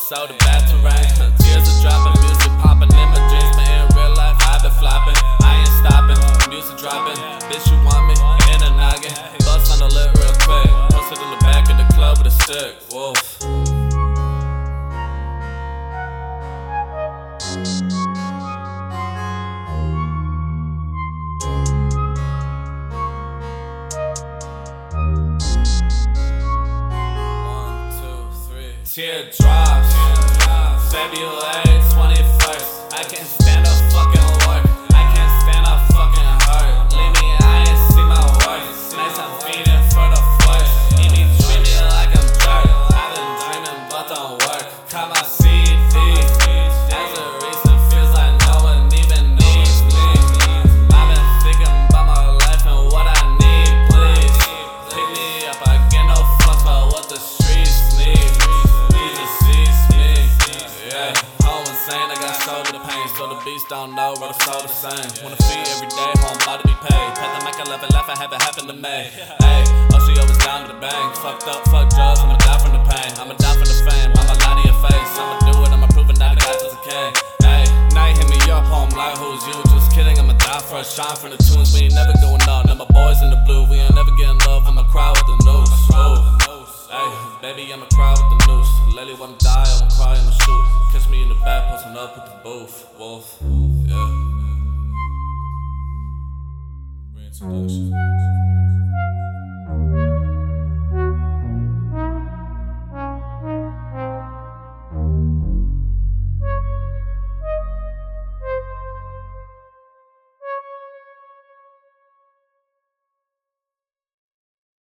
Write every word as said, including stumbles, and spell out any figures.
soda, bad terrain. Tears are dropping, music popping in my dreams, but in real life I've been flopping. I ain't stopping, music dropping. Bitch, you want me in a noggin? Bust on the lip real quick. Posted in the back of the club with a stick. Wolf. Teardrops, February twenty-first. I can't stand up fucking work. I can't stand up fucking hurt. Leave me, I ain't see my work. Nights I'm feeding for the first. Leave me dreaming like I'm dirt. I've been dreaming but don't work. Caught my C D. As a reason feels like no one even needs me. I've been thinking about my life and what I need, please. Pick me up, I get no fucks about what the streets need. I got soul to the pain, so the beats don't know where the soul the same. Wanna feed every day, home about to be paid. Pat the mic, I love it, laugh, I have it happen to me. Hey, oh, she always down to the bank. Fucked up, fuck drugs, I'ma die from the pain. I'ma die from the fame, I'ma lie to your face. I'ma do it, I'ma prove it, now the guys is a king. Hey, now you hit me up, home like who's you? Just kidding, I'ma die for a shine from the tunes. We ain't never going on, now my boys in the blue. We ain't never getting love, I'ma cry with the news. Hey, baby, I'ma cry with the noose. Lately wanna die, I'ma cry, I'ma shoot. Catch me in the back, posting up with the booth. Wolf, yeah. Reintroduction.